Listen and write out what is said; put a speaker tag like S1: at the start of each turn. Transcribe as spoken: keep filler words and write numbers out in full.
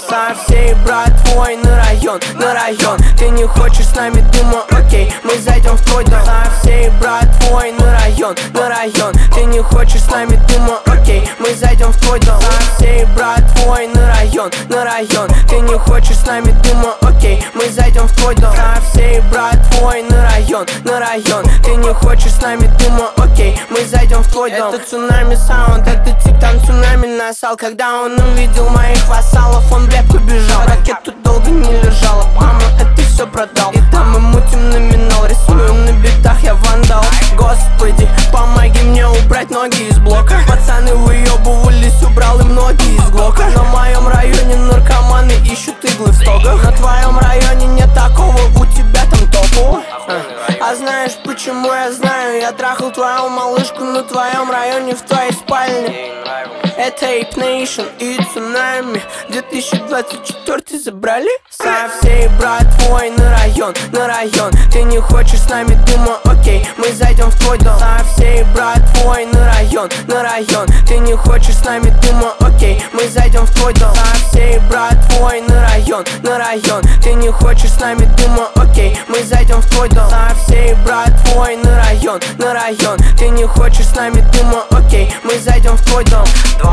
S1: Со всей братвой на район, на район. Ты не хочешь с нами дыма, окей, мы зайдем в твой дом. Со всей братвой на район, на район. Ты не хочешь с нами дыма, окей, мы зайдем в твой дом. Со всей братвой на район, на район. Ты не хочешь с нами дыма, окей, мы зайдем в твой дом. Со всей братвой на район, на район. Ты не хочешь с нами дыма, окей, мы зайдем в твой дом. Это цунами саунд, это титан цунами насал. Когда он увидел моих вассалов, он бля побежал. Ракету долго не лежала, мама, это все продал. И там мы мутим номинал, рисуем на битах, я вандал. Господи, помоги мне убрать ноги из блока. Пацаны выебывались, убрал им ноги из глока. На моем районе наркоманы ищут иглы в стогах. На твоем районе нет такого, у тебя там топово. А, а знаешь почему я знаю? Я трахал твою малышку на твоем районе, в твоей спальне. Это Ape Nation и цунами. две тысячи двадцать четвёртый забрали? Со всей братвой на район, на район. Ты не хочешь с нами дыма, окей, мы зайдем в твой дом. Со всей братвой на район, на район. Ты не хочешь с нами дыма, окей, мы зайдем в твой дом. Со всей братвой на район, на район. Ты не хочешь с нами дыма, окей, мы зайдем в твой дом. Со всей братвой на район, на район. Ты не хочешь с нами дыма, окей, мы зайдем в твой дом.